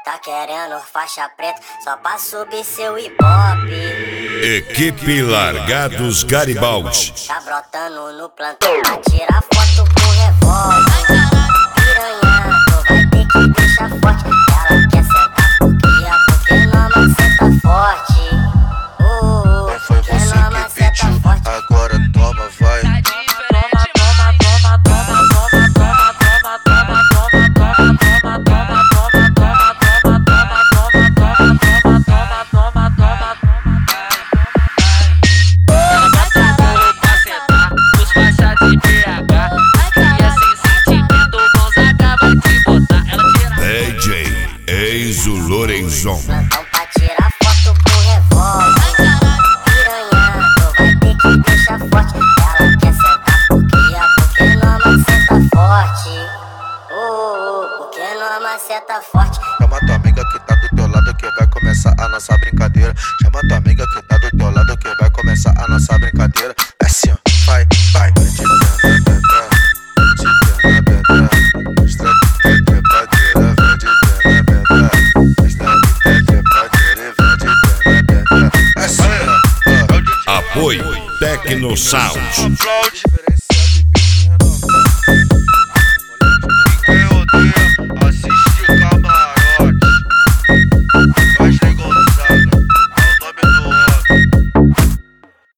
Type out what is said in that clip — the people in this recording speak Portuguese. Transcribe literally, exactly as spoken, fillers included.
Tá querendo faixa preta só pra subir seu ibope. Equipe Largados Garibaldi. Tá brotando no plantão pra tirar foto com revólver. Piranha, tu vai ter que deixar forte. Ela quer sentar por cria porque não maceta forte. Uh, uh, foi você que pediu, agora toma, vai. D J Eizo Lorenzon. Plantão pra tirar foto com revólver. Piranha, tu vai ter que deixar forte. Ela quer sentar por cria porque não maceta forte. Uh, uh, porque não maceta forte. Chama tua amiga que tá do teu lado que vai começar a nossa brincadeira. Chama tua amiga que tá do teu lado que vai começar a nossa brincadeira. É assim, ó, vai, vai. Apoio Tecno Sound.